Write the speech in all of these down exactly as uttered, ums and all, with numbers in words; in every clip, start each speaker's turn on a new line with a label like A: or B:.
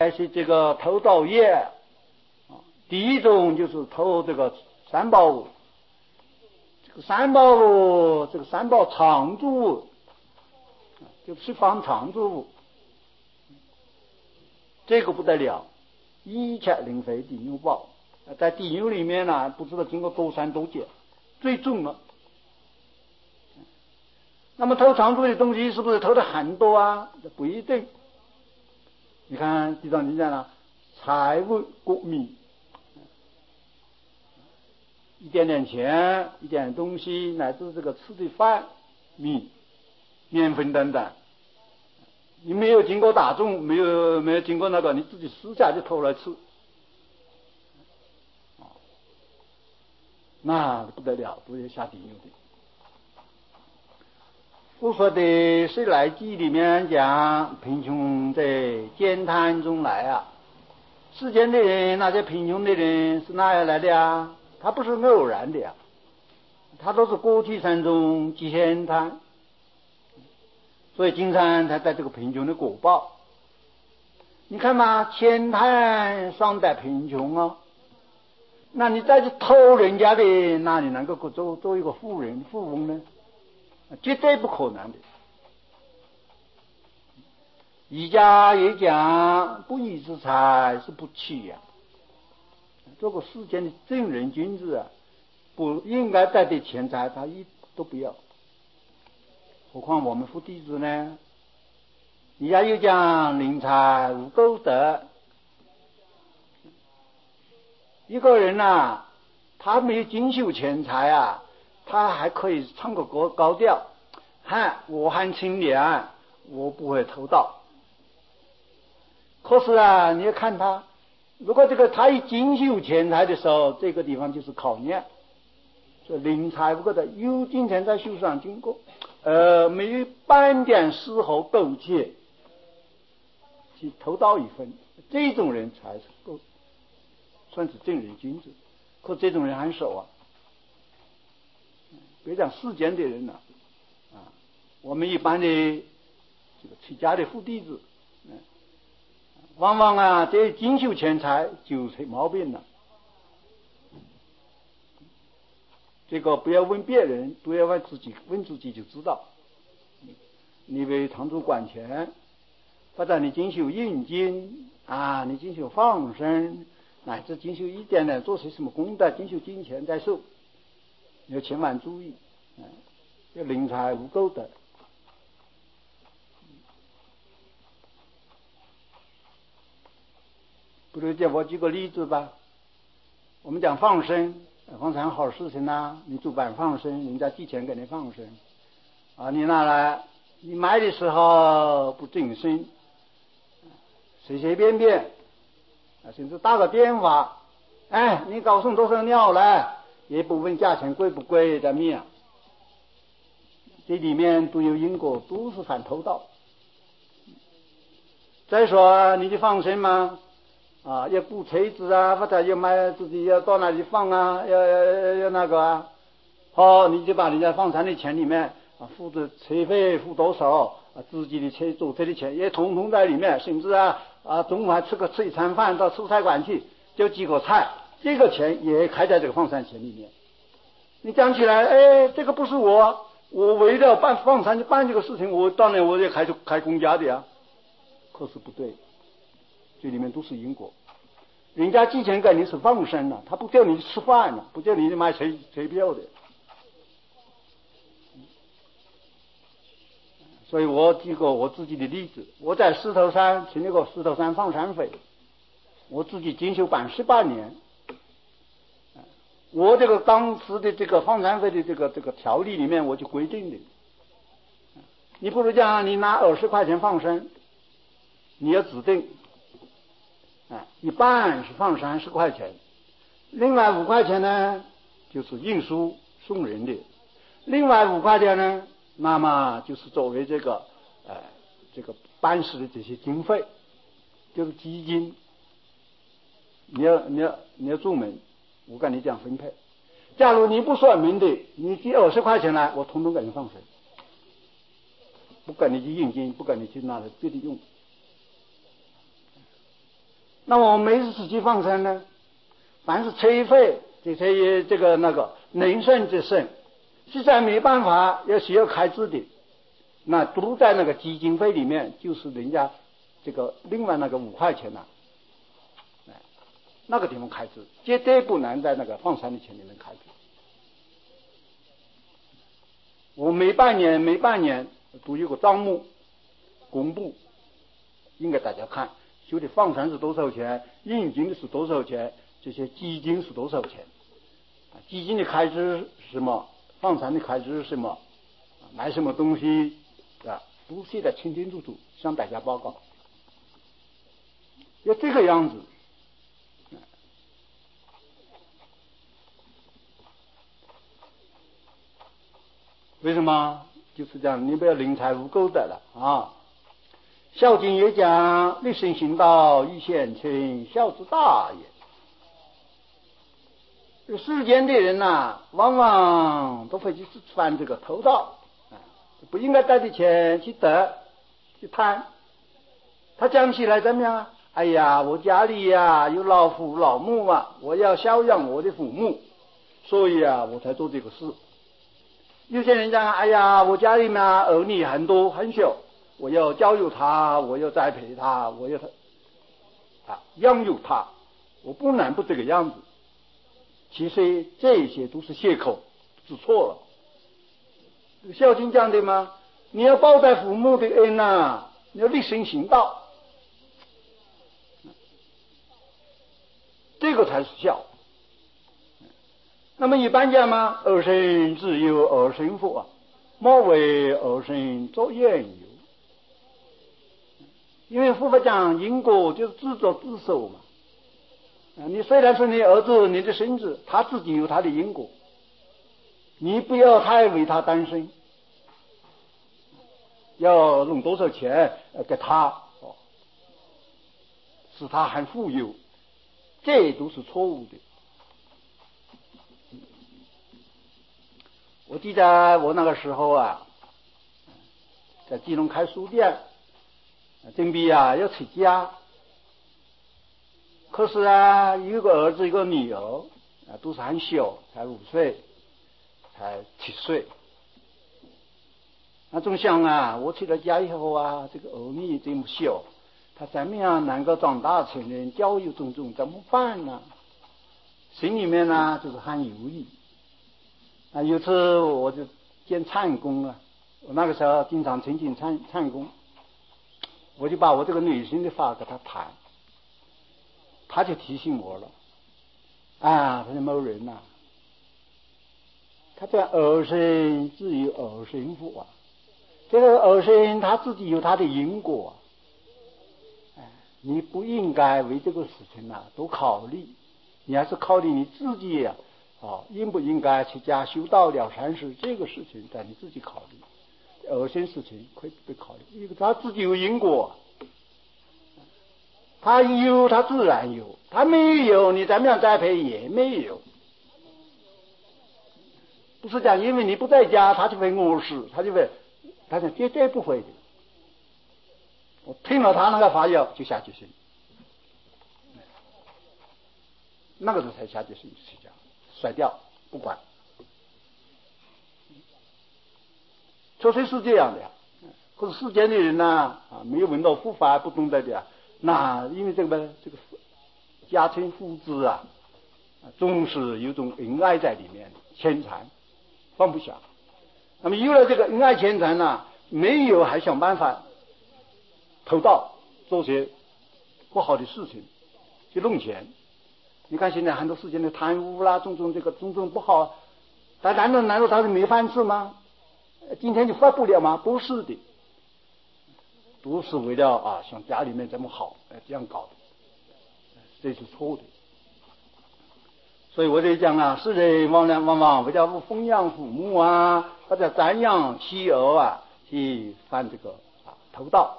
A: 还是这个投稻叶啊。第一种就是投这个三宝物，这个三宝物，这个三宝常住物，就是放常住物，这个不得了，一切灵非地牛宝，在地牛里面呢，不知道经过多三多劫，最重了。那么投常住的东西是不是投的很多啊？不一定。你看地藏经讲了，财物谷米，一点点钱，一点东西，乃至这个吃的饭、米、面粉等等，你没有经过打种，没有没有经过那个，你自己私下就偷来吃，那不得了，都要下地狱的。佛说的《十来记》里面讲，贫穷在煎炭中来啊。世间的人，那些贫穷的人是哪样来的啊？他不是偶然的呀、啊，他都是过去生中煎炭，所以经常才得这个贫穷的果报。你看嘛，煎炭尚得贫穷啊，那你再去偷人家的，那你能够做做一个富人富翁呢？绝对不可能的。儒家也讲，不义之财是不弃呀、啊。做个世间的正人君子啊，不应该带的钱财，他一都不要。何况我们佛弟子呢？儒家又讲，临财无垢德。一个人啊，他没有精修钱财啊，他还可以唱个高高调，嗨，我很清廉，我不会偷盗。可是啊，你要看他，如果这个他一精修钱财的时候，这个地方就是考验。说临财无垢德，有金钱在手上经过，呃，没有半点丝毫苟且，去偷盗一分，这种人才是够算是正人君子。可这种人很少啊。别讲世间的人了啊，我们一般的这个出家的佛弟子，嗯，往往啊这精修钱财就出毛病了。这个不要问别人，不要问自己，问自己就知道。你为堂主管钱，或者你精修印经啊，你精修放生，乃至精修一点点做些什么功德，精修金钱在手，要千万注意，嗯，要临财无垢德。比如讲，我举个例子吧，我们讲放生，放生好事情啊，你主板放生，人家寄钱给你放生啊，你拿来，你买的时候不谨慎，随随便便啊，甚至打个电话，哎，你搞送多少鸟来，也不问价钱贵不贵的面，这里面都有因果，都是反偷盗。再说你去放生嘛，啊，要雇车子啊，或者要买自己要到哪里放啊，要要要要那个啊，好，你就把人家放生的钱里面啊，付的车费付多少啊，自己的车租车的钱也统统在里面，甚至啊啊中午还吃个吃一餐饭，到蔬菜馆去就几个菜，这个钱也开在这个放生钱里面。你讲起来，哎，这个不是我，我为了办放生就办这个事情，我当然我也开开公家的呀，可是不对。这里面都是因果，人家寄钱给你是放生了，他不叫你吃饭了，不叫你买车车票的。所以我举个我自己的例子，我在石头山请那个石头山放生会，我自己精修办十八年，我这个当时的这个放生会的这个这个条例里面我就规定的，你不如讲你拿二十块钱放生，你要指定。啊，一半是放三十块钱，另外五块钱呢就是运输送人的，另外五块钱呢，那么就是作为这个呃这个办事的这些经费，就是基金。你要你要你要入门，我跟你讲分配。假如你不算门的，你寄二十块钱来，我统统给你放生，不跟你去印金，不跟你去拿来别的用。 那我没自己放生呢？凡是催费，这些这个那个能胜则胜，实在没办法，要需要开支的，那都在那个基金费里面，就是人家这个另外那个五块钱呐、啊，那个地方开支，绝对不能在那个放生的钱里面开支。我每半年每半年都有个账目公布，应该大家看，修的放生是多少钱，印金是多少钱，这些基金是多少钱，基金的开支是什么，放生的开支是什么，买什么东西啊，都写得清清楚楚，向大家报告。要这个样子，为什么？就是这样，你不要临财无垢的了啊。孝经也讲，立身行道，一线牵，孝之大也。世间的人呐、啊，往往都会去犯这个偷盗，啊，不应该带的钱去得去贪。他讲起来怎么样啊？哎呀，我家里呀、啊、有老父老母啊，我要孝养我的父母，所以啊我才做这个事。有些人讲，哎呀，我家里面儿女很多很小，我要教育他，我要栽培他，我要他啊养育他，我不能不这个样子。其实这些都是借口，是错了。孝经讲的吗？你要报答父母的恩啊，你要立身行道，这个才是孝。那么一般讲嘛，儿孙自有儿孙福啊，莫为儿孙作缘由。因为佛法讲因果就是自作自受嘛。你虽然是你儿子、你的孙子，他自己有他的因果，你不要太为他担心，要弄多少钱给他，使他很富有，这都是错误的。我记得我那个时候啊，在基隆开书店，准备啊要出家，可是啊有个儿子一个女儿啊都是很小，才五岁才七岁。那总想啊，我出了家以后啊，这个儿女这么小，他怎么样能够长大成人，教育种种怎么办呢？心里面呢就是很犹豫。啊，有次我就见禅公啊，我那个时候经常亲近禅禅公，我就把我这个内心的话给他谈，他就提醒我了，啊，他说某人呐、啊，他这儿孙自有儿孙福啊，这个儿孙他自己有他的因果啊，哎，你不应该为这个事情啊多考虑，你还是考虑你自己啊。哦，应不应该去家修道了禅师这个事情，在你自己考虑。儿孙事情可以不被考虑，因为他自己有因果，他有他自然有，他没有你怎么样栽培也没有。不是讲因为你不在家，他就会饿死，他就会，他说绝对不会的。我听了他那个法要就下决心，那个时候才下决心去讲。甩掉不管，确实是这样的呀。可是世间的人呢、啊，啊，没有闻到佛法，不懂得的呀。那因为这个这个家亲父子啊，总是有种恩爱在里面，牵缠放不下。那么有了这个恩爱牵缠呢，没有还想办法偷盗，做些不好的事情去弄钱。你看现在很多事情的贪污啦，种种这个种种不好，但难道难道他是没饭吃吗？今天就发不了吗？不是的，都是为了啊，像家里面这么好，这样搞的，这是错的。所以我就讲啊，世人往往往往为了奉养父母啊，或者瞻仰妻儿啊，去犯这个啊偷盗，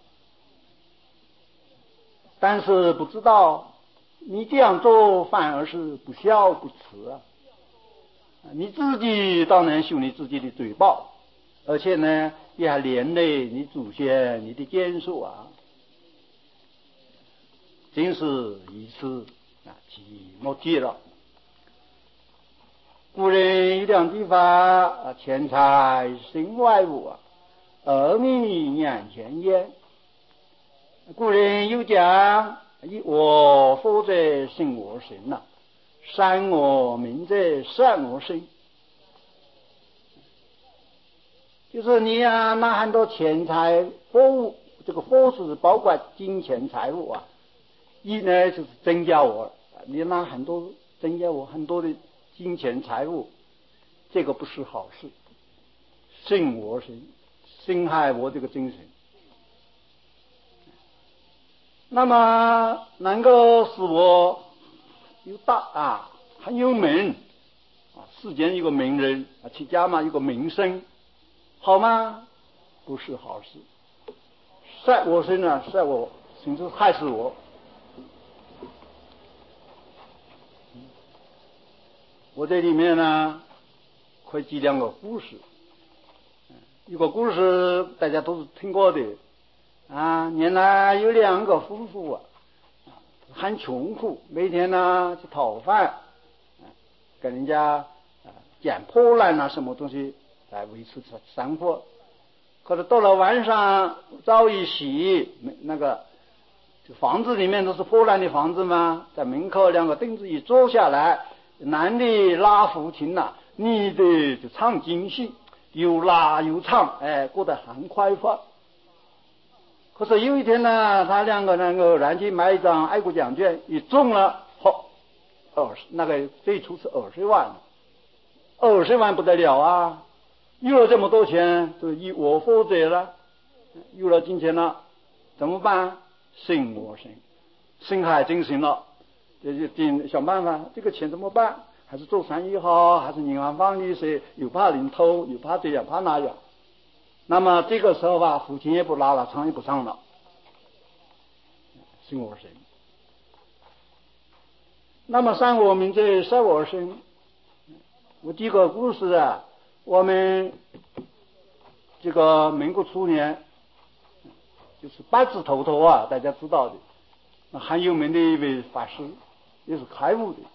A: 但是不知道。你这样做反而是不孝不慈啊！你自己当然修你自己的罪报，而且呢也还连累你祖先、你的眷属啊。 今是一次啊，即莫记了。古人有两句话啊，钱财身外物啊，儿女两千言。古人有讲，以我福者生我身呐，善我命者善我身。就是你啊，拿很多钱财货物，这个货是包括金钱财物啊，一呢就是增加我，你拿很多增加我很多的金钱财物，这个不是好事，损我身，损害我这个精神。那么能够使我有大啊，很有名啊，世间一个名人啊，起家嘛，一个名声，好吗？不是好事。害我身呢，害我，甚至害死我。我这里面呢，可以举两个故事。一个故事大家都是听过的啊，原来有两个夫妇啊，很穷苦，每天呢去讨饭，跟人家啊捡破烂啊什么东西来维持生活。可是到了晚上早一洗，那个房子里面都是破烂的房子嘛，在门口两个凳子一坐下来，男的拉胡琴呐、啊，女的就唱京戏，又拉又唱，哎，过得很快活。可是有一天呢，他两个能够然去买一张爱国奖券，一中了，嚯，二十那个最初是二十万，二十万不得了啊！有了这么多钱，就以我负责了。有了金钱了，怎么办？损我身，损害精神了，就就定想办法，这个钱怎么办？还是做生意好，还是银行放利息？又怕人偷，又怕这样怕那样。那么这个时候吧，父亲也不拉了，唱也不唱了，损我身。那么善我命者善我身。我举个故事啊，我们这个民国初年，就是八字头头啊，大家知道的，很有名的一位法师，也是开悟的。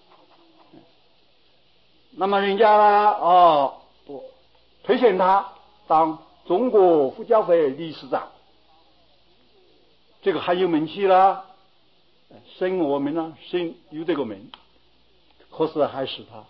A: 那么人家哦，不推选他当中国佛教会理事长，这个很有名气啦，升我们呢，升有这个名，可是还是他。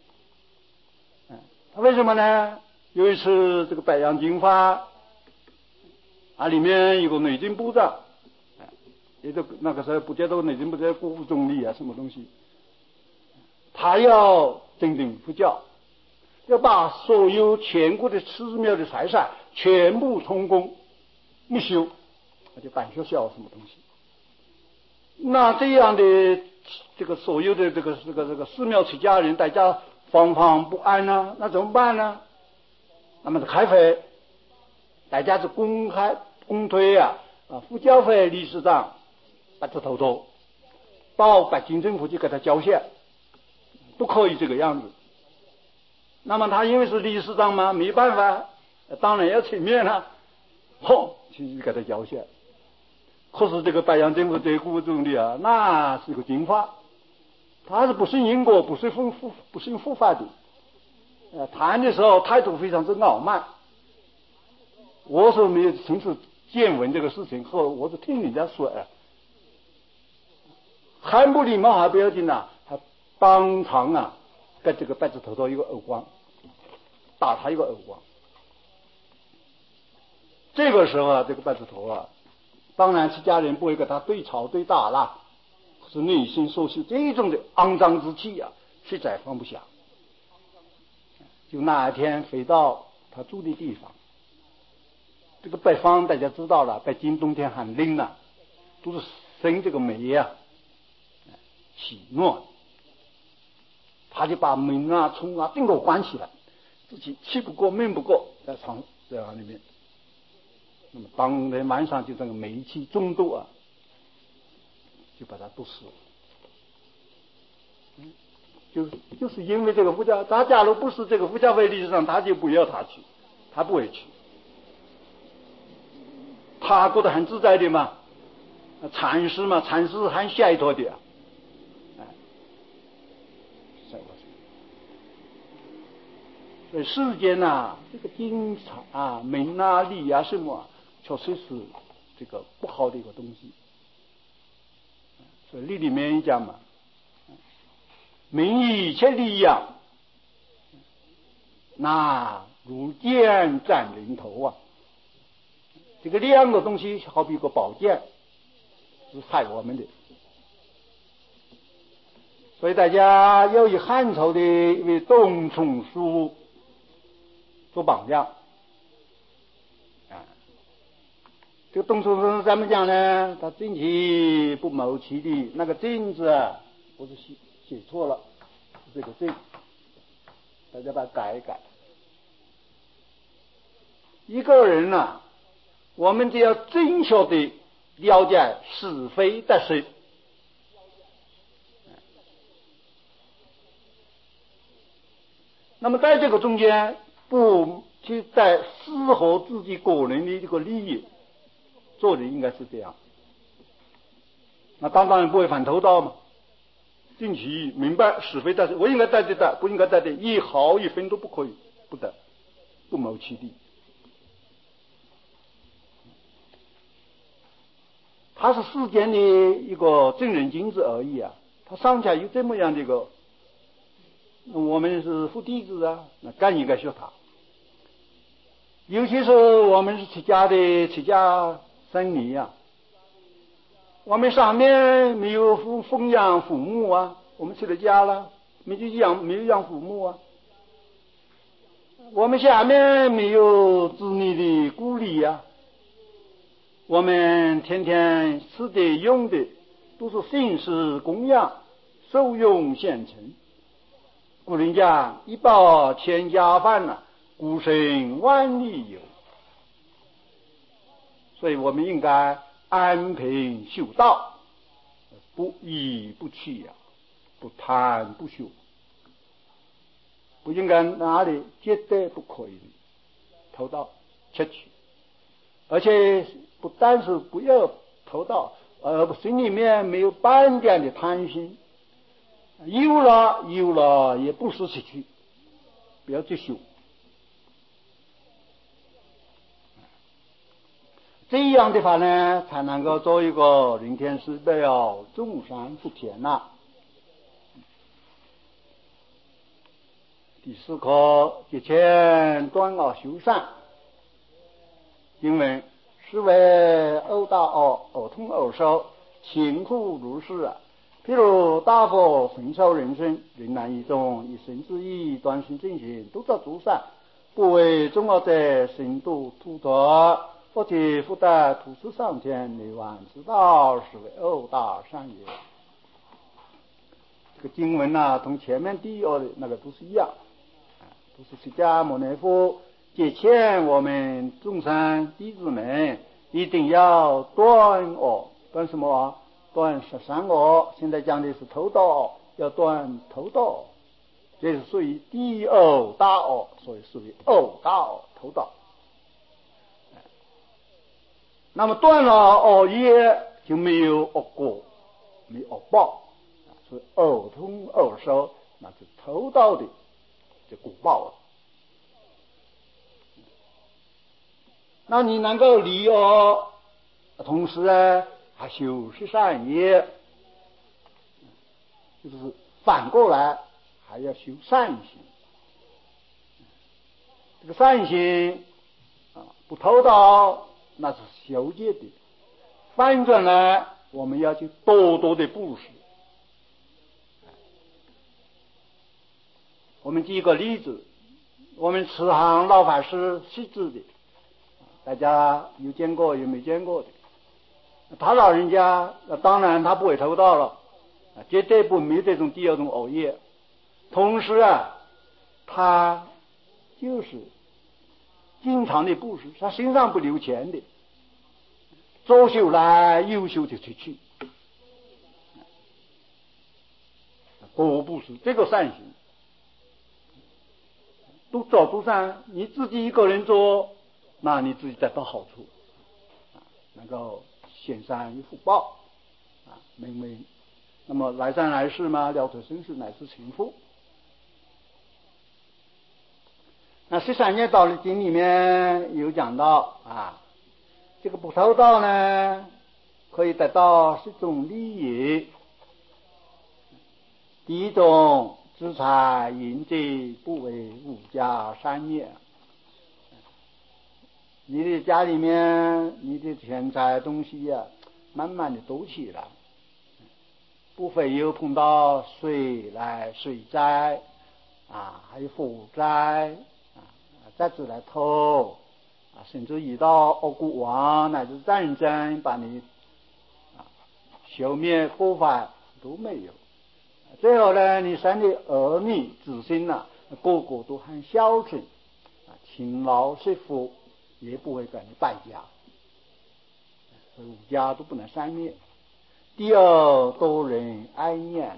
A: 他为什么呢？有一次这个北洋军阀啊，里面有个内政部长，也就那个时候不叫做内政部长，国务总理啊，什么东西，他要整顿佛教，要把所有全国的寺庙的财产全部充公没收，那就办学校什么东西。那这样的这个所有的这个这个这个寺庙出家人，大家惶惶不安呢、啊，那怎么办呢？那么开会，大家是公开公推啊啊，佛教会理事长把这头头到北京政府去给他交涉，不可以这个样子。那么他因为是理事长嘛，没办法，当然要出面了，吼，去给他交涉。可是这个北洋政府这个国务总理啊，那是个军阀，他是不信因果，不信佛不信佛法的。呃，谈的时候态度非常之傲慢。我说没有亲自见闻这个事情后，我是听人家说啊，很不礼貌还不要紧呐，还当场啊给这个白字头头一个耳光，打他一个耳光。这个时候啊，这个白字头啊，当然是家人不会跟他对吵对打啦，可是内心所受这种的肮脏之气啊，实在放不下。就那一天回到他住的地方，这个北方大家知道了，北京冬天很冷了、啊，都是生这个霉啊，起暖，他就把门啊、窗啊全都关起来，自己气不过、闷不过，在床在房里面。那么当天晚上就这个煤气中毒啊，就把他毒死了。嗯。就就是因为这个佛教，他假如不是这个佛教会理事长，他就不要他去，他不会去，他过得很自在的嘛。 禅师嘛，禅师还下一坨的啊，哎，所以世间呐、啊，这个金啊、名啊、利啊什么啊，确实是这个不好的一个东西。所以《利》里面讲嘛，名以且利呀，那如剑斩人头啊。这个两个东西好比一个宝剑，是害我们的。所以大家要以汉朝的一位董仲舒做榜样啊。这个董仲舒怎么讲呢？他正气不谋其利，那个正字啊，我是写写错了，这个正，大家把它改一改。一个人呢、啊，我们就要正确的了解是非得失。那么在这个中间，不去在适合自己个人的这个利益，做人应该是这样。那当然不会反偷盗嘛。正其明白是非得失，我应该带这带，不应该带这，一毫一分都不可以，不得，不谋其利。他是世间的一个正人君子而已啊，他尚且有这么样的一个，我们是父弟子啊，那更应该学他。尤其是我们是出家的出家僧尼啊，我们上面没有奉奉养父母啊，我们出了家了，没有养没有养父母啊，我们下面没有子女的鼓励啊。我们天天吃的用的都是姓氏供养，受用现成。古人讲一饱千家饭呐、啊，孤身万里游。所以我们应该安贫修道，不义不弃呀、啊，不贪不修，不应该哪里绝对不可以偷盗窃取，而且不但是不要偷盗，而心里面没有半点的贪心，有了有了也不是失去，不要去修。这样的话呢，才能够做一个人天师表，众善福田呐。第四课，节前断恶修善。因为是为恶大恶，恶通恶受，辛苦如是啊。譬如大佛焚烧人生，人难一众，一生之意，断行正行，都造诸善，不为众恶者，深度图脱，或其福德图此上天，内外之道，是为恶大善也。这个经文啊，同前面第二的那个都是一样，都是释迦牟尼佛节前我们众生弟子们一定要断恶，断什么啊？断十三恶。现在讲的是偷盗，要断偷盗，这是属于第二大恶，所以属于恶大恶偷盗。那么断了恶业，就没有恶果，没有恶报，所以恶通恶受，那是偷盗的这果报了。那你能够离恶，同时呢还修持善业，就是反过来还要修善行。这个善行啊，不偷盗，那是修戒的。反转呢，我们要去多多的布施。我们举一个例子，我们慈航老法师细致的。大家有见过有没见过的？他老人家当然他不会偷盗了，绝对不没这种第二种恶业。同时啊，他就是经常的布施，他身上不留钱的，左手来右手就出去，多布施，这个善行都找不上。你自己一个人做，那你自己得到好处，能够献上有福报啊，名为那么来生来世嘛，了脱生死乃至成佛。那十三业道的经里面有讲到啊，这个不偷盗呢，可以得到十种利益。第一种，资财淫贼不为五家三业。你的家里面，你的钱财东西呀、啊，慢慢的多起来，不会有碰到水来水灾啊，还有火灾啊，灾子来偷啊，甚至遇到恶国王乃至战争把你啊消灭破坏都没有。最后呢，你生的儿女子孙呐、啊，个个都很孝顺啊，勤劳惜福，也不会给你败家，所以五家都不能三灭。第二，多人爱念，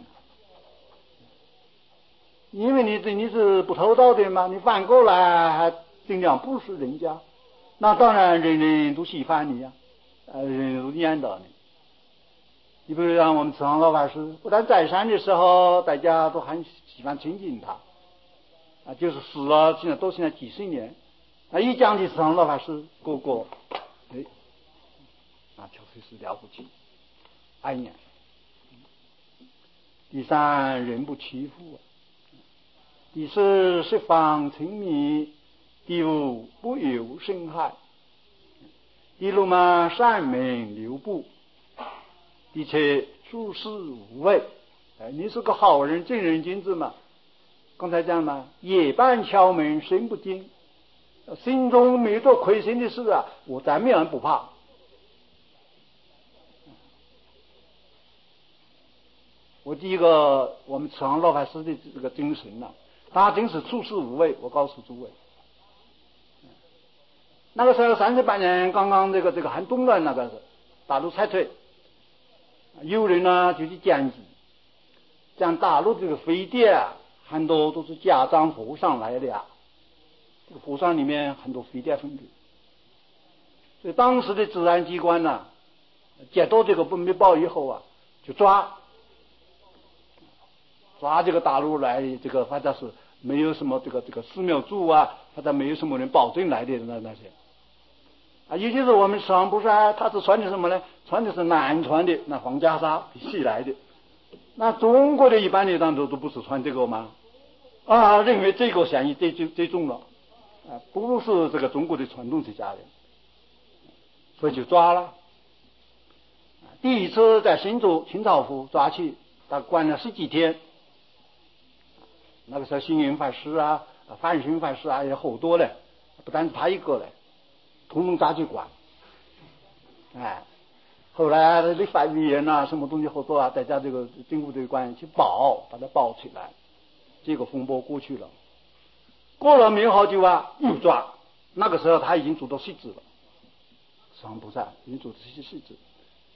A: 因为你你是不偷盗的嘛，你反过来还尽量布施人家，那当然人人都喜欢你呀、啊，呃，人人都念叨你。你比如像我们慈航老法师，不但在山的时候，大家都很喜欢亲近他，啊，就是死了，现在都现在几十年，啊，一讲起慈航老法师，个个，哎，啊，确实是了不起，爱念。第三，人不欺负；第四，十方沉迷；第五，不有生害；第六嘛，善门留步；第七，处事无畏。哎，你是个好人，正人君子嘛。刚才讲嘛，夜半敲门声不惊，心中没做亏心的事啊，我咱们人不怕。我第一个，我们慈航老法师的这个精神呐、啊，他真是处事无畏。我告诉诸位，那个时候三十八年刚刚这个这个很动乱，那个是大陆撤退，有人呢就去讲起，讲大陆这个飞碟啊，很多都是假装和尚来的啊，这个和尚里面很多飞碟分子，所以当时的治安机关呢、啊，接到这个密报以后啊，就抓。抓这个大陆来，这个或者是没有什么这个这个寺庙住啊，或者没有什么人保证来的那那些啊，尤其是我们慈航菩萨，他是穿的什么呢？穿的是南传的那黄袈裟西来的，那中国的一般的当中都不是穿这个吗？啊，认为这个嫌疑最最最重了啊，不是这个中国的传统出家人，所以就抓了。第一次在新竹清朝府抓去，他关了十几天。那个时候星云法师啊，范勋法师啊也好多嘞，不单是他一个嘞，统统抓去管。哎，后来立法委员啊，什么东西合作啊，大家这个政府这个官员去保，把它保起来，这个风波过去了。过了没有好久啊，又抓。那个时候他已经做到细致了，慈航菩萨已经做到细细致。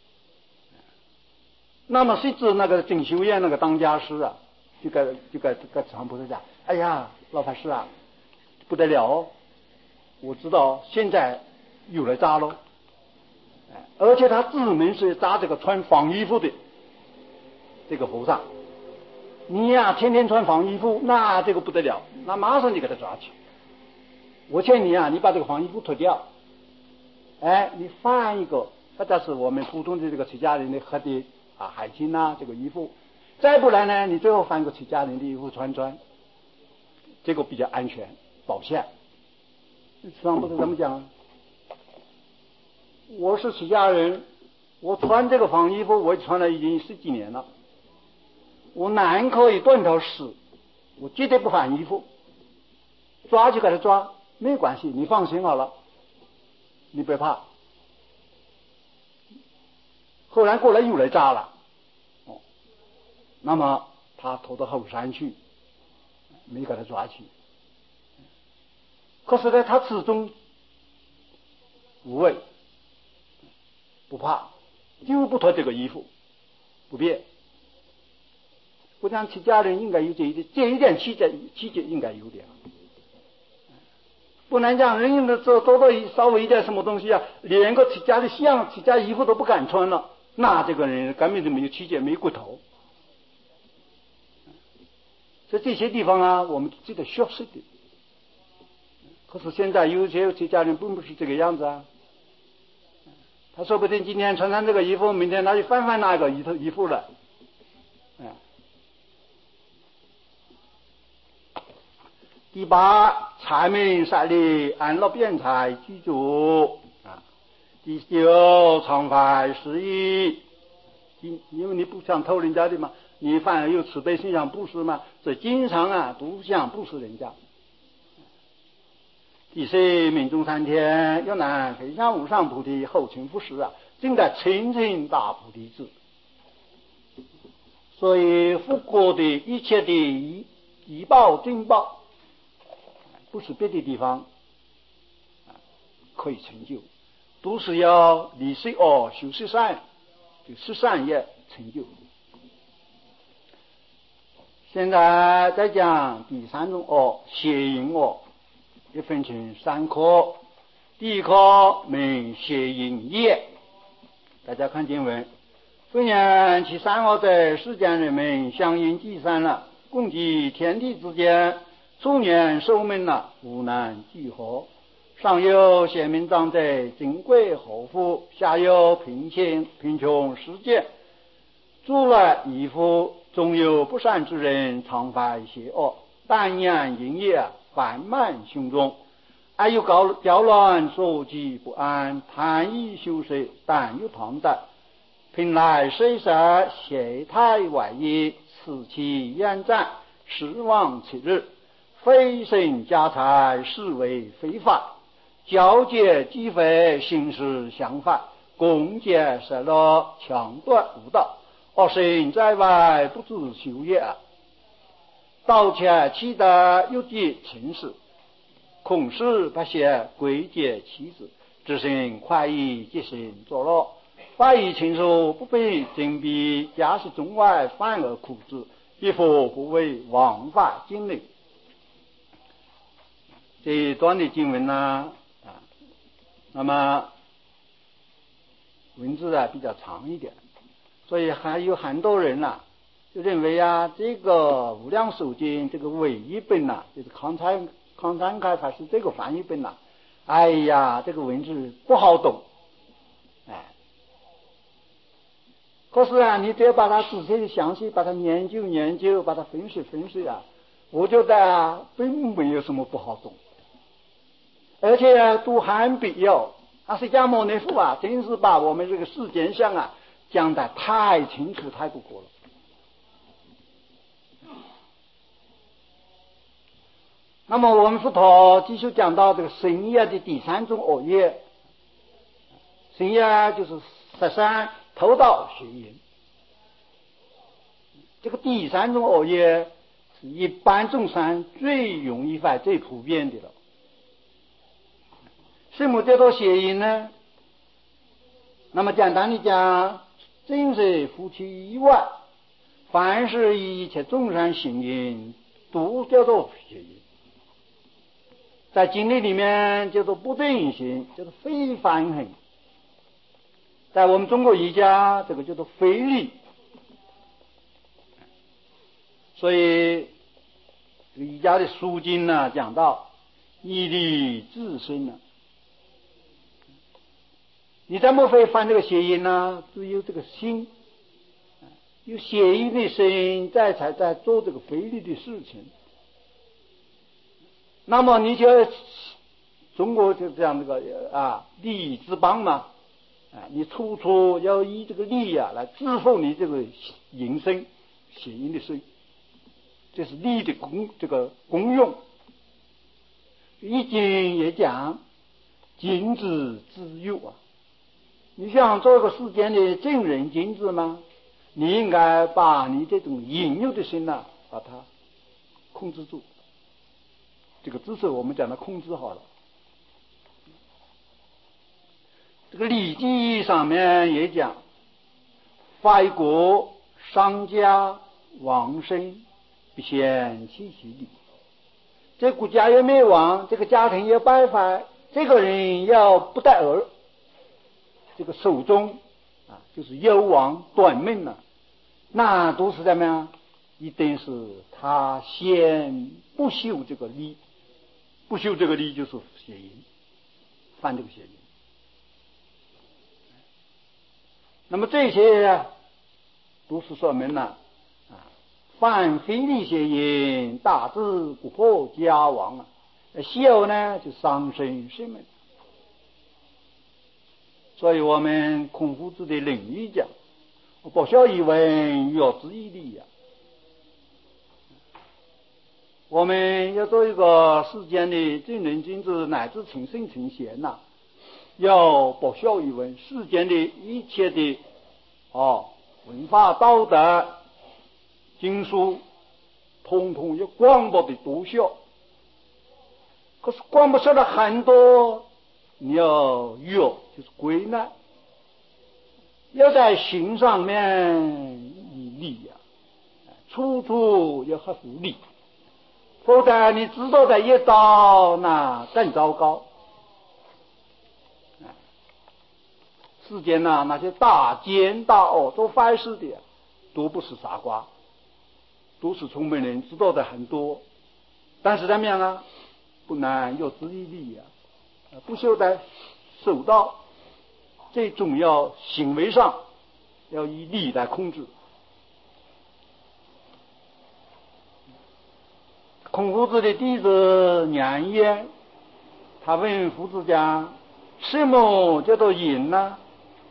A: 那么细致那个整修院那个当家师啊。就该就该该慈航菩萨讲，哎呀，老法师啊，不得了哦！我知道现在有来扎喽，哎，而且他专门是扎这个穿黄衣服的这个和尚。你呀、啊，天天穿黄衣服，那这个不得了，那马上就给他抓去。我劝你啊，你把这个黄衣服脱掉，哎，你换一个，或者是我们普通的这个出家人的黑的啊海青啊这个衣服。再不然呢，你最后换个出家人的衣服穿穿，这个比较安全保险。慈航菩萨怎么讲？我是出家人，我穿这个黄衣服，我穿了已经十几年了。我难可以断头死，我绝对不换衣服。抓就给他抓，没关系，你放心好了，你别怕。后来过来又来扎了。那么他投到后山去，没给他抓去。可是呢，他始终无畏，不怕，就不脱这个衣服，不变。我想出家人应该有这一点，这一点气节气节应该有点。 不能讲人的做多多稍微一点什么东西啊，连个自家的像自家衣服都不敢穿了，那这个人根本就没有气节，没有骨头。在这些地方啊，我们记得学识的。可是现在有些这家人并不是这个样子啊，他说不定今天穿上这个衣服，明天他就翻翻那个衣服衣服了。嗯。第八，财民善利，安乐辩才居住啊。第九，常怀施益，因因为你不想偷人家的嘛，你反而有慈悲心想布施嘛，所以经常啊都想布施人家。第十，命中三天，又能飞向无上菩提，后勤布施啊，正在清净大菩提智。所以复国的一切的医医报经报，不是别的地方可以成就，都是要立十恶修十善，就十善业成就。现在再讲第三种恶，邪淫恶，也分成三科。第一科名邪淫业，大家看经文，虽然其三恶者，世间人们相应计算了，共计天地之间，数年寿命了，无难计合。上有贤明长者，尊贵厚福；下有贫穷贫穷世界，诸来异夫。总有不善之人，常怀邪恶，但言淫业，烦慢胸中。爱有高搅乱，所及不安，贪欲修舍，但有唐代。平来虽舍，邪态外溢，此其厌战，失望其日，非身家财，是为非法。交结积非，行事相反，共结失乐，强断无道。恶身在外，不知修业，盗窃欺得，有敌情事，恐事不懈，归结其子，自身快意，即身作乐。法义亲疏，不被争比，家事中外，反而苦之，一佛不为枉法经历。这一段的经文呢，啊，那么文字啊比较长一点，所以还有很多人呐、啊，就认为啊，这个无量寿经这个伪译本呐、啊，就是康参康参开法师这个翻译本呐、啊，哎呀，这个文字不好懂，哎。可是啊，你只要把它仔细的详细把它研究研究，把它分析分析啊，我觉得啊，并没有什么不好懂。而且啊，都很必要。啊，释迦牟尼佛啊，真是把我们这个世间相啊讲得太清楚太不过了。那么我们佛陀继续讲到这个身业的第三种恶业，身业就是十善、偷盗、邪淫。这个第三种恶业是一般众生最容易犯、最普遍的了。什么叫做邪淫呢？那么简单的讲，正是夫妻以外，凡是一切众生行淫，都叫做邪淫。在经律里面叫做不正行，叫做非凡行。在我们中国儒家，这个叫做非礼。所以儒家的书经呢讲到以礼治身呢，你怎么会犯这个邪淫呢？只有这个心，有邪淫的心在才在做这个非礼的事情。那么你就中国就这样这个啊礼之邦嘛，啊，你处处要以这个礼啊来支付你这个淫身邪淫的身。这是礼的功，这个功用。易经也讲，禁止自诱啊。你想做一个世间的正人君子吗？你应该把你这种引诱的心呢、啊，把它控制住。这个知识我们讲的控制好了。这个《礼记》上面也讲，怀国、商家、王生。必先弃其礼， 这国家要灭亡，这个家庭要败坏，这个人要不得儿，这个寿终啊，就是夭亡短命了，那都是怎么样？一定是他先不修这个礼，不修这个礼就是邪淫，犯这个邪淫。那么这些啊，都是说明了啊，犯非礼邪淫，大致不破家亡啊。修呢就伤身生命。所以我们孔夫子的领域讲，不孝一文，要之以礼呀。我们要做一个世间的正人君子，乃至成圣成贤呐、啊，要不孝一文，世间的一切的哦文化道德经书，通通要广博的读孝。可是广博晓得很多，你要有就是归纳，要在行上面以礼呀、啊，处处要合乎礼。否则你知道的一道，那更糟糕。世间呐、啊，那些大奸大恶做坏事的，都不是傻瓜，都是聪明人，知道的很多。但是怎么样啊？不能有自己利呀、啊，不修在守道，最重要行为上要以礼来控制。孔夫子的弟子娘耶，他问夫子讲：什么叫做淫呢？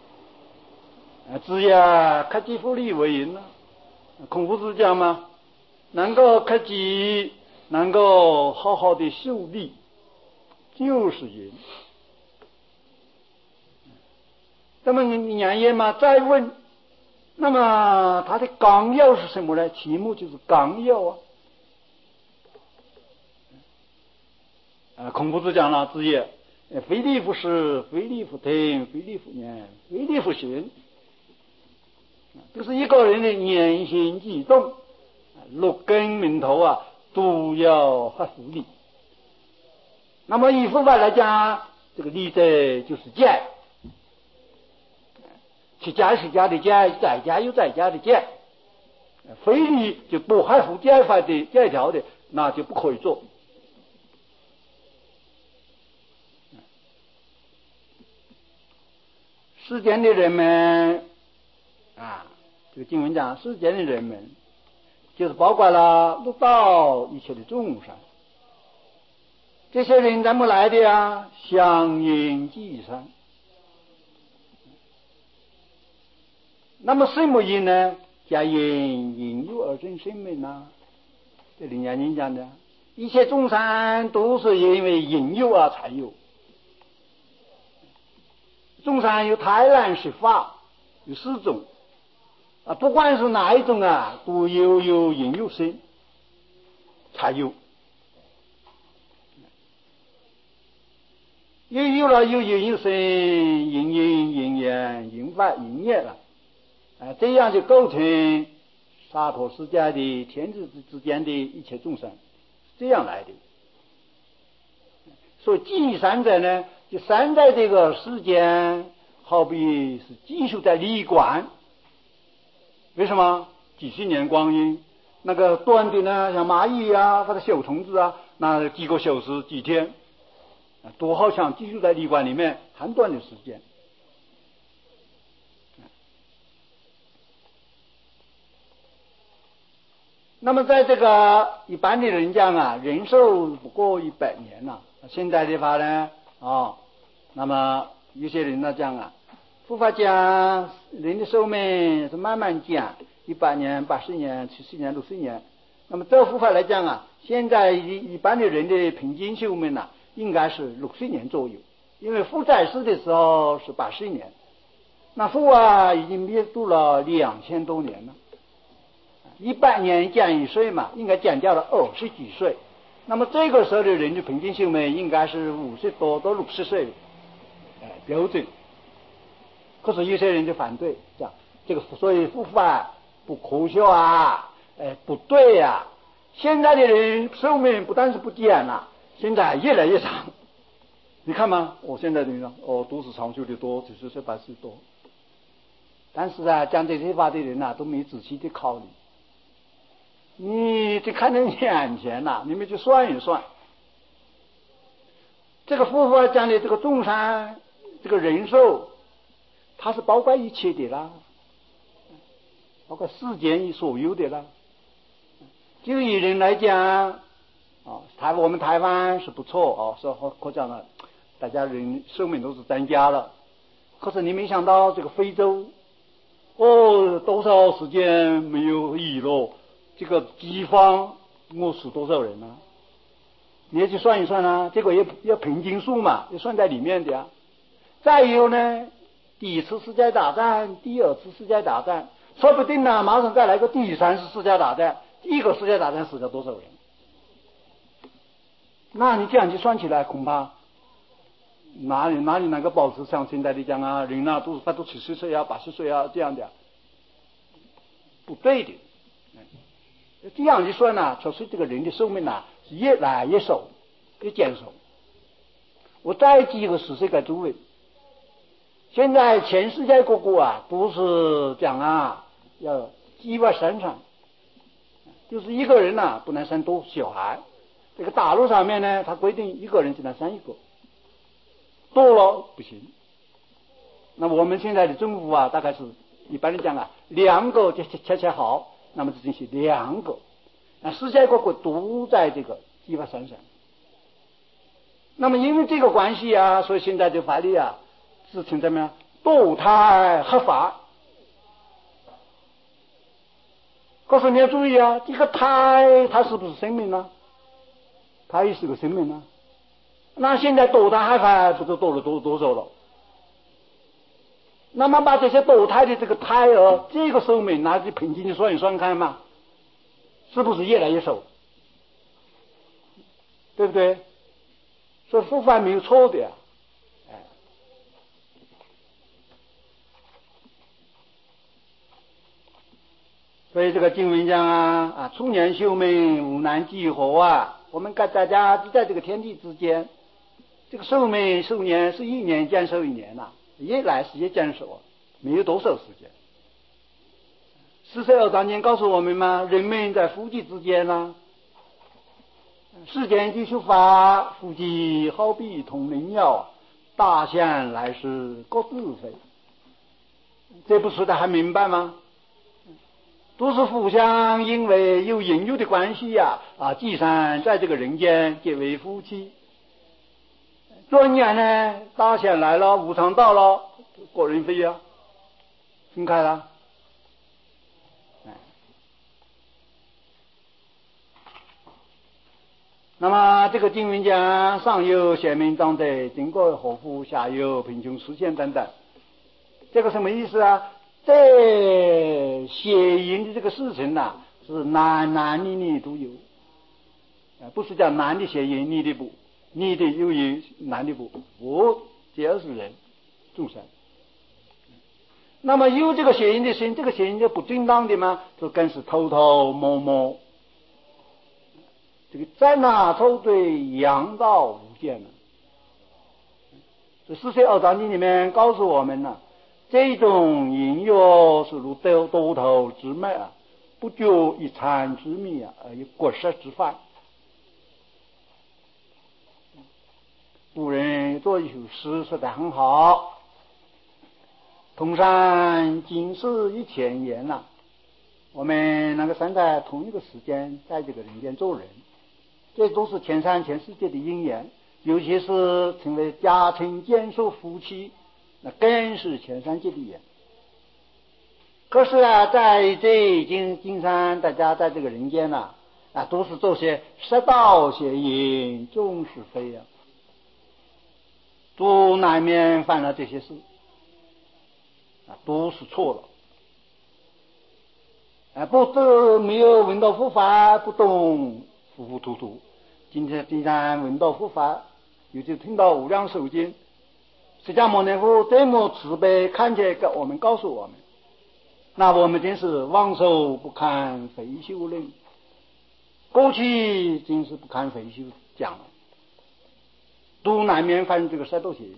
A: 子呀，克己复礼为淫呢。孔夫子讲嘛，能够克己，能够好好的修礼，就是淫。那么娘耶嘛，再问，那么他的纲要是什么呢？题目就是纲要啊。啊，孔夫子讲了，子也，非礼勿视，非礼勿听，非礼勿言，非礼勿行。就是一个人的言行举动，六根名头啊，都要合乎礼。那么以佛法来讲，这个礼者就是戒，出家是家的戒，在家有在家的戒，非礼就不合乎戒法的戒条的，那就不可以做。世间的人们啊，这个经文讲，世间的人们就是包括了六道一切的众生，这些人怎么来的呀？相应寄生。那么什么因呢？皆因引诱而生生命啊。这里面人讲的，一切众生都是因为引诱啊才有。众生有贪婪十法，有四种啊，不管是哪一种啊，都有有引诱生才有。又有了有引诱生，引因引缘引法引业了，啊，这样就构成洒脱世界的天地之间的一切众生，这样来的。所以寄生者呢，就生在这个世间，好比是寄宿在旅馆。为什么？几十年光阴，那个短的呢，像蚂蚁啊或者小虫子啊，那几个小时几天，都好像寄宿在旅馆里面很短的时间。那么在这个一般的人讲啊，人寿不过一百年呐、啊。现在的话呢，啊，那么有些人呢讲啊，佛法讲人的寿命是慢慢讲，一百年、八十年、七十年、六十年。那么这佛法来讲啊，现在一一般的人的平均寿命呢、啊，应该是六十年左右，因为佛在世的时候是八十年，那佛啊已经灭度了两千多年了。一百年减一岁嘛，应该减掉了二十几岁。那么这个时候的人的平均寿命应该是五十多到六十岁，哎，标准。可是有些人就反对，讲这个所以佛法不科学啊，哎，不对啊， 现在的人寿命不但是不减了，现在越来越长。你看嘛，我现在的人哦，都是长寿的多，九十岁、八十岁多。但是啊，讲这些话的人呐、啊，都没仔细的考虑。你只看着眼前呐、啊，你们去算一算。这个佛法讲的这个众生，这个人寿，它是包括一切的啦，包括世间所有的啦。就以人来讲，啊，台我们台湾是不错哦，是可讲了，大家人寿命都是增加了。可是你没想到这个非洲，哦，多少时间没有雨了，这个饥荒饿死多少人啊？你也去算一算啊，这个也要平均数嘛，也算在里面的呀、啊。再有呢，第一次世界大战、第二次世界大战，说不定呢，马上再来个第三次世界大战，一个世界大战死了多少人？那你这样去算起来，恐怕哪里哪里能够保持像现在的讲啊，人啊都是他都七十岁啊、八十岁啊这样的，不对的。这样一算呢，确实这个人的寿命呢是越来越少，越减少。我再举一个事实给诸位，现在全世界各国啊都是讲啊要计划生产，就是一个人呐、啊、不能生多小孩。这个大陆上面呢，他规定一个人只能生一个，多了不行。那么我们现在的政府啊，大概是一般人讲啊，两个就恰恰好。那么这是两个，那世界各国都在这个计划生产。那么因为这个关系啊，所以现在的法律啊，是称怎么样？堕胎合法。可是你要注意啊，这个胎它是不是生命呢？它也是个生命呢。那现在堕胎合法不知堕了多多少了？那么把这些堕胎的这个胎儿，这个寿命拿去平均算一算看嘛，是不是越来越少？对不对？所以佛法没有错的呀、啊，哎。所以这个经文讲啊啊，初年寿命无难几何啊，我们跟大家就在这个天地之间，这个寿命寿年是一年减寿一年呐、啊，越来是越减少啊。没有多少时间。四十二章经告诉我们嘛，人们在夫妻之间呢、啊，世间继续法，夫妻好比同林鸟，大象来时各自飞。这不说的还明白吗？都是互相因为有引诱的关系呀、啊，啊，既然在这个人间结为夫妻。转眼呢，大象来了，无常到了，各人飞呀、啊。分开了，那么这个经文讲，上有贤明长者，经过祸福，下有贫穷实现等等，这个什么意思啊？这谐音的这个事情呐、啊，是男男女女都有，不是讲男的谐音，女的不，女的有音，男的不，不，只要是人众生。那么有这个谐音的心，这个谐音就不正当的吗？就更是偷偷摸摸。这个在哪抽对阳道无间呢？这四十二章经里面告诉我们呢，这种淫欲是如多多头之麦啊，不就一餐之米啊，而有国食之饭。古人做一首诗说得很好。同山经世一千言呐、啊，我们能够生在同一个时间，在这个人间做人，这都是全山全世界的因缘，尤其是成为家庭眷属夫妻，那更是全世界的缘。可是啊，在这经经上，大家在这个人间呐、啊，啊，都是做些失道邪淫，重是非啊，都难免犯了这些事。啊，都是错了。啊，不都没有闻到佛法，不懂糊糊涂涂。今天既然闻到佛法，尤其听到无量寿经，释迦牟尼佛这么慈悲看起来给我们告诉我们，那我们真是望受不堪非修人。 过去真是不堪回首讲了，都难免犯这个杀盗邪。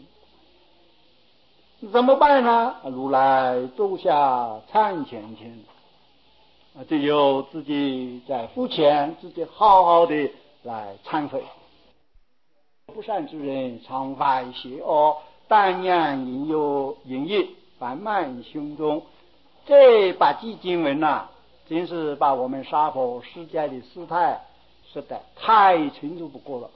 A: 怎么办呢？如来座下参前前，啊，只有自己在腹前，自己好好的来忏悔。不善之人常怀邪恶，但念淫有淫欲，烦慢胸中。这八句经文呐、啊，真是把我们娑婆世界的事态说得太清楚不过了。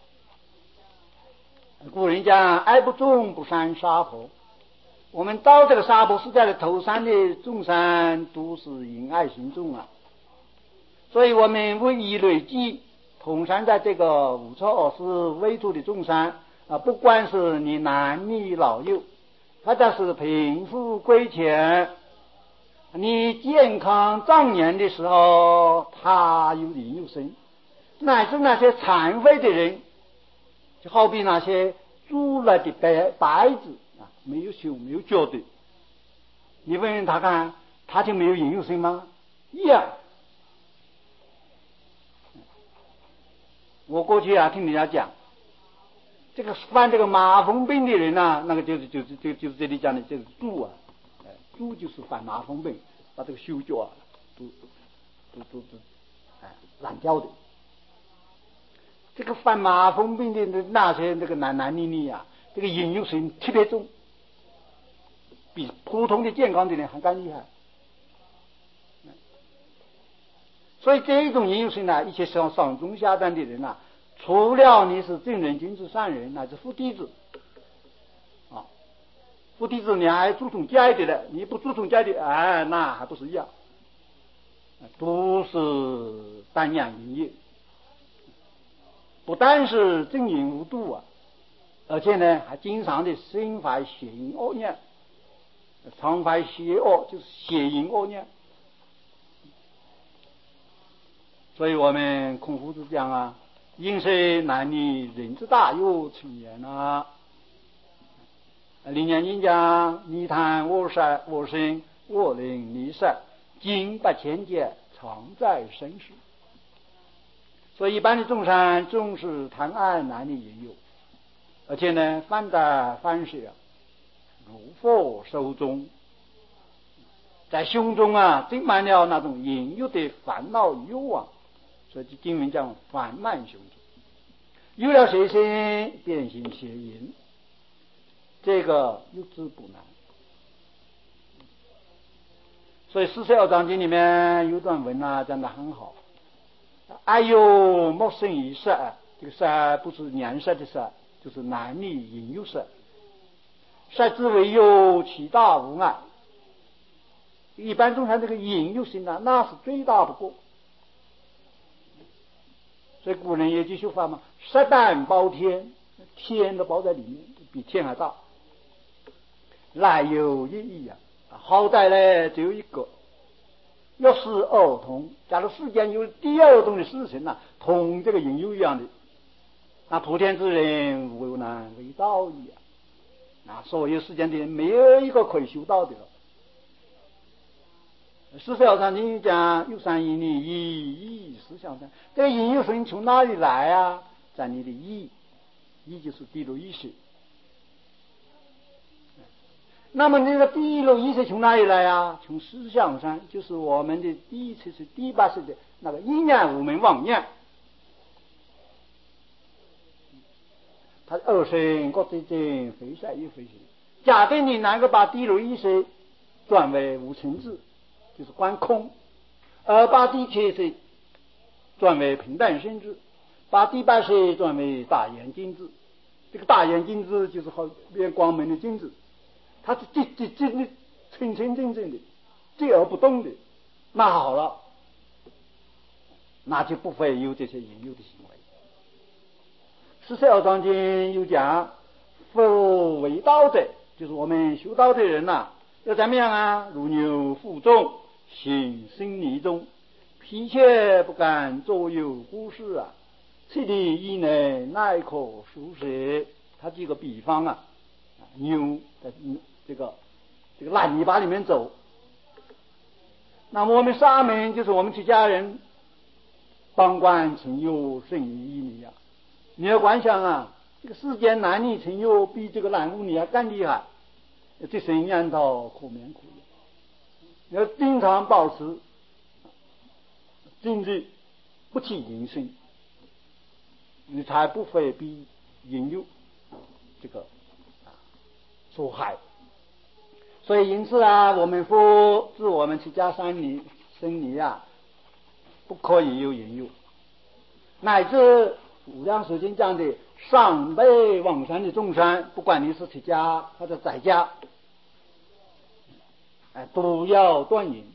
A: 古人讲爱不重不善娑婆，我们到这个娑婆世界的头上的众生都是淫爱心重啊，所以我们物以类聚，同参在这个无错恶事为主的众生啊，不管是你男女老幼，或者是贫富贵贱，你健康壮年的时候他有灵有生，乃至那些残废的人，就好比那些猪了的白白子啊，没有手没有脚的，你问问他看，他就没有灵有生吗？一样。我过去啊听人家讲，这个犯这个麻风病的人呐、啊，那个就是就是就就是这里讲的这个猪啊，哎，猪就是犯麻风病，把这个手脚啊都都都都哎烂掉的。这个犯麻风病的那些那个男男女女啊，这个淫欲性特别重，比普通的健康的人还更厉害。所以这种淫欲性呢，一些上上中下端的人啊，除了你是正人君子善人，乃至佛弟子啊，佛弟子你还注重戒的了，你不注重戒的，哎，那还不是一样，都是单养淫欲，不但是正淫无度啊，而且呢还经常的心怀邪淫恶念，常怀邪恶就是邪淫恶念。所以我们孔夫子讲啊，应是男女人之大有成言啊。林元经讲，你谈我杀我生我灵你杀，经八千劫常在身世。所以一般的众生重视贪爱男女淫欲，而且呢犯得犯事如火手中，在胸中啊浸满了那种淫欲的烦恼欲望。所以经文讲烦慢胸中，有了邪心变形邪淫，这个又治不难。所以四十二章经里面有段文啊讲得很好，爱有莫生于色，这个色不是颜色的色，就是男女淫欲色。色之为有，其大无碍。一般众生这个淫欲心啊，那是最大不过。所以古人有句说法嘛，色胆包天，天都包在里面，比天还大。来有一义啊，好歹呢只有一个。要是二同，假如世间有第二种的事情啊，同这个淫欲一样的，那普天之人无难为道矣啊！那所有世间的人没有一个可以修道的了。四十二章经讲有三一你一意思相三，这个淫欲心从哪里来啊？在你的意，意就是第六意识。那么那个第六意识从哪里来啊？从思想上，就是我们的第一次是第八识的那个意念无明妄念。他二生各自证，非色亦非色。假定你能够把第六意识转为无情智，就是观空，而把第七识转为平等心智，把第八识转为大眼睛智。这个大眼睛智就是好变光明的镜子，它是这这这的清清正正的，静而不动的。那好了，那就不会有这些淫欲的行为。四十二章经有讲，佛为道者，就是我们修道的人呐、啊，要怎么样啊？如牛负重，行深泥中，皮切不敢左右忽视啊。此地以内乃可熟食。他举个比方啊，牛在这个这个烂泥巴里面走，那么我们沙门就是我们出家人， 邦官成友胜于一米啊！你要观想啊，这个世间男女成友比这个男妇女还更厉害，这生养到可免可以。要经常保持禁忌，不起淫性，你才不会被引诱这个所害。所以因此啊，我们夫自我们去家三里生离啊，不可以有引诱，乃至无量寿经讲的上辈往生的众生，不管你是出家或者在家，哎，都要断淫。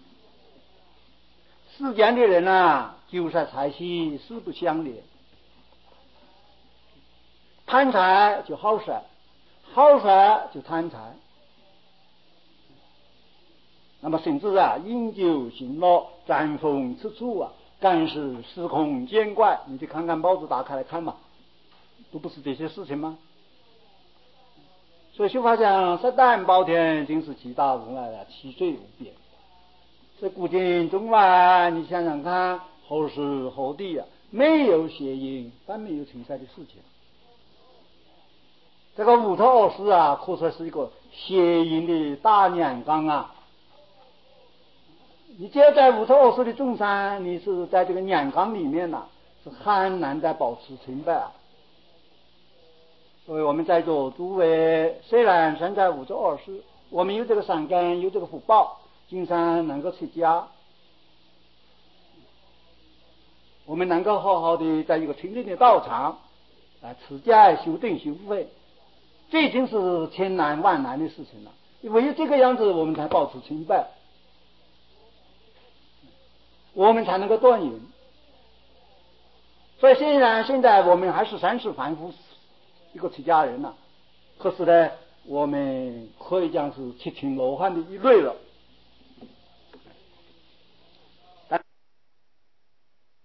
A: 世间的人啊，求财财气势不相连，贪财就好色，好色就贪财。那么甚至啊，饮酒行乐，沾风吃醋啊，干是司空见惯。你去看看报纸，打开来看嘛，都不是这些事情吗？所以修法讲，色胆包天，尽是七大无碍的，七罪无边。所以古今中外，你想想看，何时何地啊，没有邪淫，但没有成才的事情。这个五头二世啊，可说是一个邪淫的大染缸啊！你只要在五头二世的众生，你是在这个染缸里面呐、啊，是很难再保持清白啊。所以我们在座诸位，虽然身在五洲二世，我们有这个善根，有这个福报，经常能够出家，我们能够好好的在一个清净的道场来持戒修定修慧，这已经是千难万难的事情了。唯有这个样子，我们才保持清白，我们才能够断淫。所以虽然现在我们还是三世凡夫一个出家人呐、啊，可是呢，我们可以讲是七情罗汉的一类了。